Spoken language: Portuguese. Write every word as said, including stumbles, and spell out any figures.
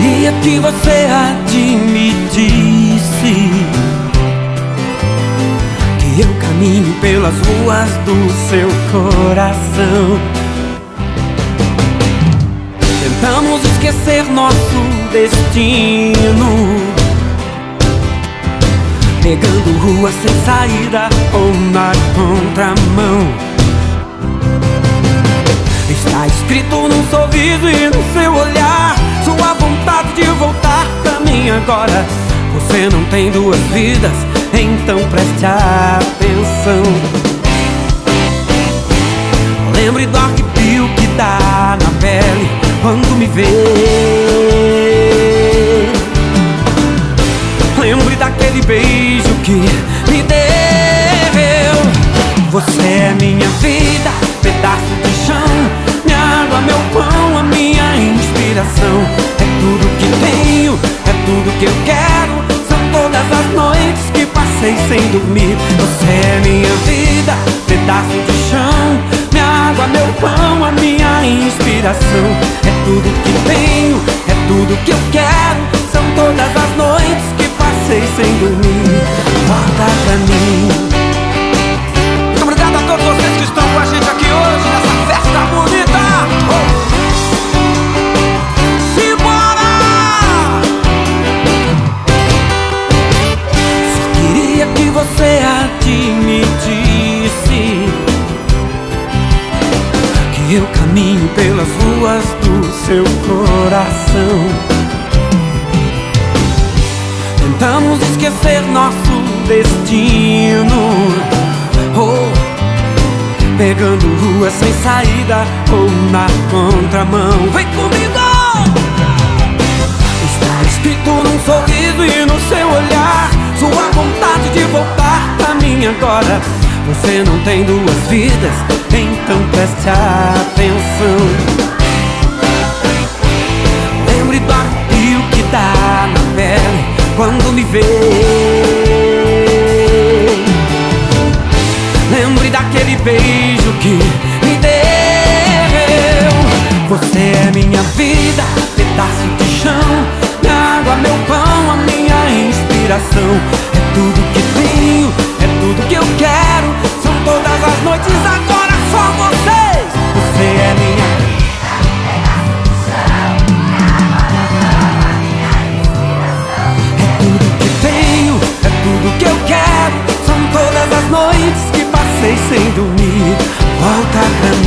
queria que você admitisse que eu caminho pelas ruas do seu coração. Tentamos esquecer nosso destino, pegando ruas sem saída ou na contramão. Está escrito num sorriso e no seu olhar sua vontade de voltar pra mim agora. Você não tem duas vidas, então preste atenção. Lembre do arrepio que dá na pele quando me vê. Lembre daquele beijo que me deu. Você é minha vida, pedaço de chão, minha água, meu pão, a minha inspiração. É tudo que tenho, é tudo que eu quero. São todas as noites que passei sem dormir. Você é minha vida, pedaço de chão, minha água, meu pão, a minha inspiração. É tudo que tenho, é tudo que eu quero. São todas as noites que passei sem dormir. Volta pra mim. Muito obrigado a todos vocês que estão com a gente aqui hoje nessa festa bonita. Oh. Simbora! Só queria que você admitisse que eu caminho pelas ruas do seu coração. Tentamos esquecer nosso destino, oh, pegando ruas sem saída ou na contramão. Vem comigo! Está escrito num sorriso e no seu olhar sua vontade de voltar pra mim agora. Você não tem duas vidas, então preste atenção. Lembre do arrepio que dá na pele quando me vê. Lembre daquele beijo que me deu. Você é minha vida, pedaço de chão, minha água, meu pão, a minha inspiração. É tudo que tenho, é tudo que eu quero. São todas as noites, agora só vocês. Você é minha vida, pedaço de chão, minha água, meu pão, a minha inspiração. É tudo que tenho, é tudo que eu quero. São todas as noites que passei sem dormir. Volta pra mim.